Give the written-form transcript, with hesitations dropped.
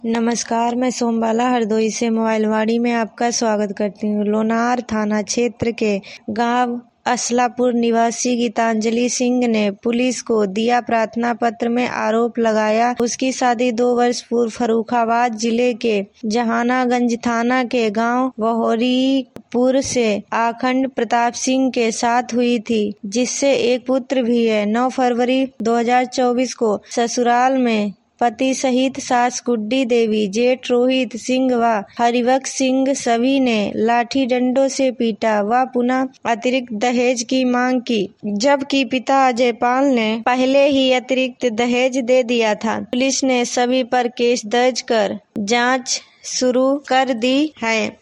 नमस्कार, मैं सोमबाला हरदोई से मोबाइलवाड़ी में आपका स्वागत करती हूँ। लोनार थाना क्षेत्र के गांव असलापुर निवासी गीतांजलि सिंह ने पुलिस को दिया प्रार्थना पत्र में आरोप लगाया उसकी शादी 2 वर्ष पूर्व फर्रुखाबाद जिले के जहानागंज थाना के गांव वहोरीपुर से अखंड प्रताप सिंह के साथ हुई थी, जिससे एक पुत्र भी है। 9 फरवरी 2024 को ससुराल में पति सहित सास गुड्डी देवी, जेठ रोहित सिंह व हरिवंश सिंह सभी ने लाठी डंडों से पीटा व पुनः अतिरिक्त दहेज की मांग की, जबकि पिता अजयपाल ने पहले ही अतिरिक्त दहेज दे दिया था। पुलिस ने सभी पर केस दर्ज कर जांच शुरू कर दी है।